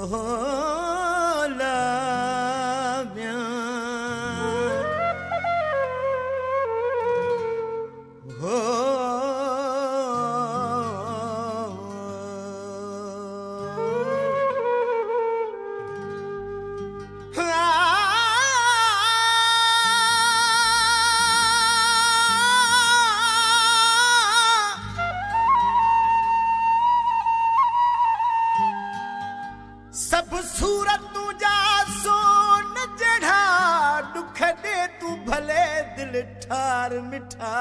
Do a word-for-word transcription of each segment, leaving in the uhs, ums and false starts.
सब सूरत तुझा सोन जड़ा दुख दे तू भले दिल ठार मिठा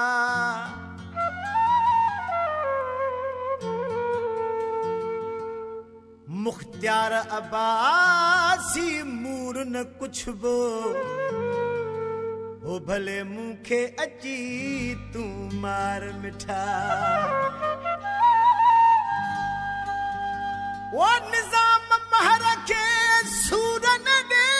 मुख्तियार अब्बासी मूर न कुछ बो हो भले मुखे अची तू मार मिठा वो निजाम महर के सूरन दे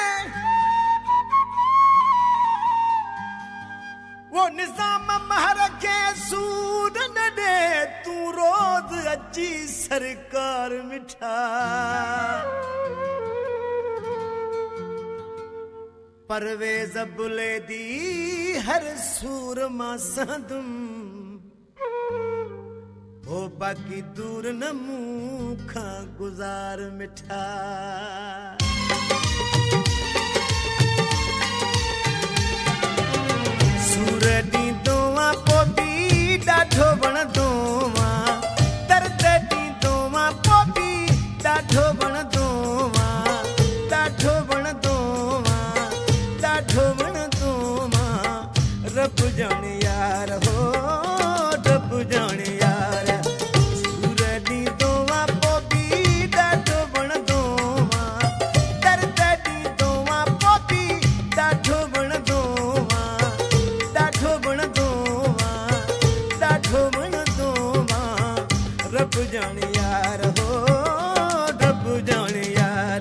वो निजाम महर के सूरन दे तू रोज अची सरकार मिठा परवेज बुले दी हर सूर मां संदुम हो बाकी दूर न मुखा गुजार मिठा सूरडी दोवा पोपी डाढो बण दोवा दर्द डी दोवा पोपी डाढो बण दोवा डाढो बण दोवा डाढो बण दोवा रब जाने यार हो रब जाने यार रब जाने यार हो रब जाने यार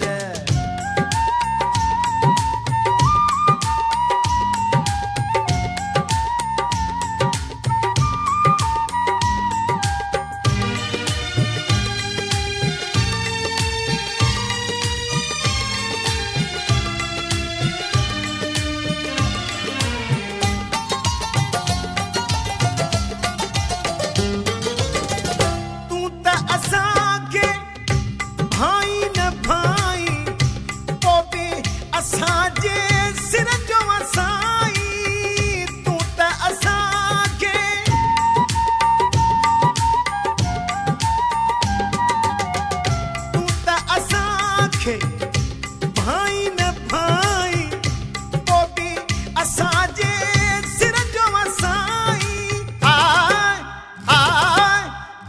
भाई न भाई पोपी असांजे सिर जो वसाई आय आय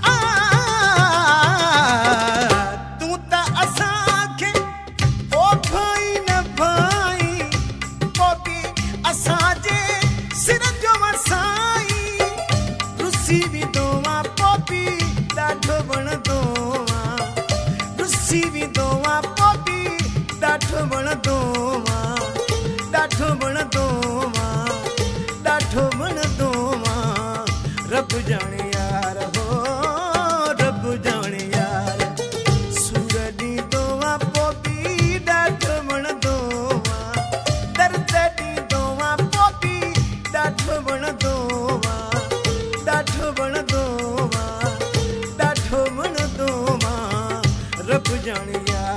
आय तू त असांखे ओ भाई न भाई पोपी असांजे सिर जो वसाई रुसी बि दोवा पोपी ॾाढो वणंदो रुसी बि दोवा पोपी ॾाढो वणंदो ॾाढो वणंदो ॾाढो वणंदो रब जाने यार हो रब जाने यार सूर ॾींदो पोपी ॾाढो वणंदो दर्द ॾींदो पोपी ॾाढो वणंदो ॾाढो वणंदो ॾाढो वणंदो रब जाने यार